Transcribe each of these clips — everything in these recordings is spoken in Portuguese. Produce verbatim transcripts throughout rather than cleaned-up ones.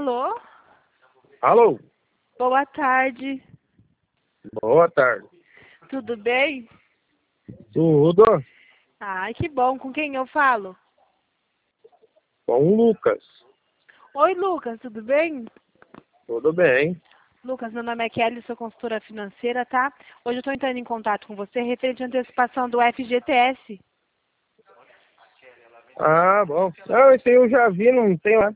Alô? Alô? Boa tarde. Boa tarde. Tudo bem? Tudo? Ai, que bom. Com quem eu falo? Com o Lucas. Oi, Lucas, tudo bem? Tudo bem. Lucas, meu nome é Kelly, sou consultora financeira, tá? Hoje eu estou entrando em contato com você referente à antecipação do F G T S. Ah, bom. Não, esse aí eu já vi, não tem lá.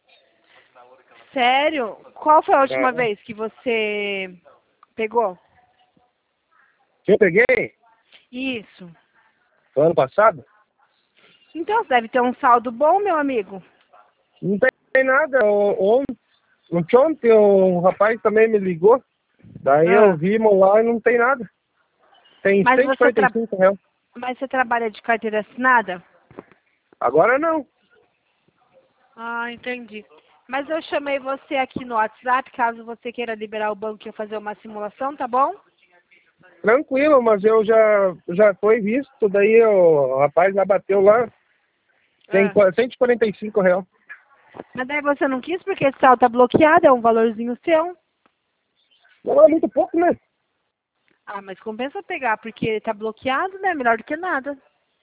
Sério? Qual foi a última É. vez que você pegou? Que eu peguei Isso. no ano passado? Então você deve ter um saldo bom, meu amigo. Não tem nada. O- on- Ontem o rapaz também me ligou. Daí eu Ah, vi lá e não tem nada. Tem mas cento e você, quarenta e tra... cinco reais. mas você trabalha de carteira assinada? Agora não. Ah, entendi. Mas eu chamei você aqui no WhatsApp, caso você queira liberar o banco e eu fazer uma simulação, tá bom? Tranquilo, mas eu já, já foi visto. Daí o rapaz já bateu lá. Tem Ah. cento e quarenta e cinco reais. Mas daí você não quis porque esse saldo tá bloqueado, é um valorzinho seu. Não é muito pouco, né? Ah, mas compensa pegar, porque tá bloqueado, né? Melhor do que nada.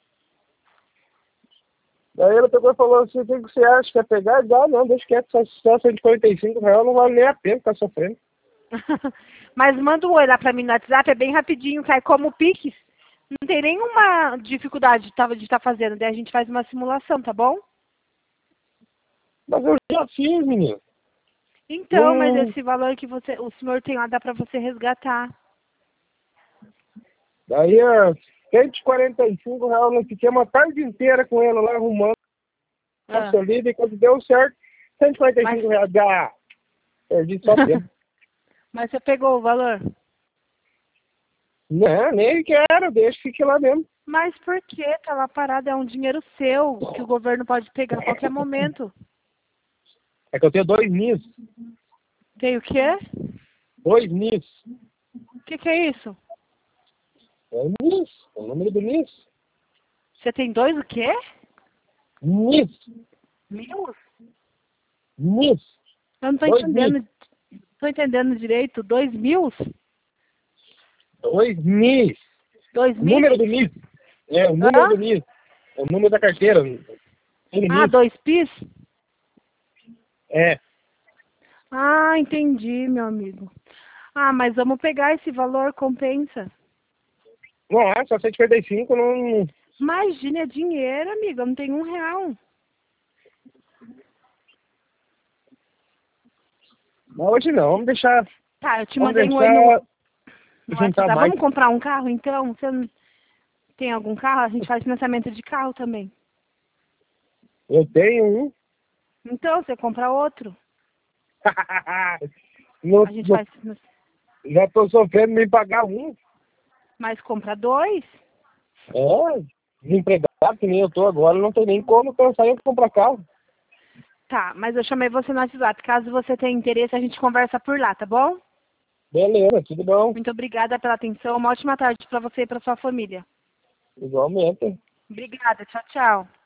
Daí ele pegou e falou assim, o que você acha? Quer pegar? Dá, não, deixa quieto, só, só cento e quarenta e cinco reais não vale nem a pena ficar sofrendo. Mas manda um oi lá pra mim no WhatsApp, é bem rapidinho, cai como Pix. Não tem nenhuma dificuldade de estar de tá fazendo, daí a gente faz uma simulação, tá bom? Mas eu já fiz, menino. Então, mas Não... esse valor que você, o senhor tem lá dá pra você resgatar. Daí é cento e quarenta e cinco reais, nós fiquei uma tarde inteira com ele lá arrumando a Ah, solida e quando deu certo, cento e quarenta e mas, cinco reais. Ah, perdi só tempo. mas você pegou o valor? Não, nem quero, deixa, fique lá mesmo. Mas por que? Tá lá parado, é um dinheiro seu, que o governo pode pegar a qualquer momento. É que eu tenho dois nis. Tem o quê? Dois nis. O que, que é isso? É o nis, é o número do nis. Você tem dois o quê? Nis. Mil? Nis. Eu não tô Dois nis. entendendo. Tô entendendo direito. Dois mil? Dois nis. Dois O número mil? do nis. É, o número Hã? do nis. É o número da carteira. Tem Ah, nis. dois pis? É. Ah, entendi, meu amigo. Ah, mas vamos pegar esse valor, compensa. Não é, só cento e cinquenta e cinco não... Imagina, é dinheiro, amigo. Eu não tenho um real. Não, hoje não. Vamos deixar... Tá, eu te Vamos mandei um oi no, deixar no juntar WhatsApp. mais. Vamos comprar um carro, então? Você não tem algum carro? A gente faz financiamento de carro também. Eu tenho um. Então, você compra outro. no, A gente no, faz... já tô sofrendo me pagar um. Mas compra dois. É, desempregado que nem eu tô agora, não tem nem como pensar em comprar carro. Tá, mas eu chamei você no WhatsApp. Caso você tenha interesse, a gente conversa por lá, tá bom? Beleza, tudo bom. Muito obrigada pela atenção. Uma ótima tarde para você e para sua família. Igualmente. Obrigada. Tchau, tchau.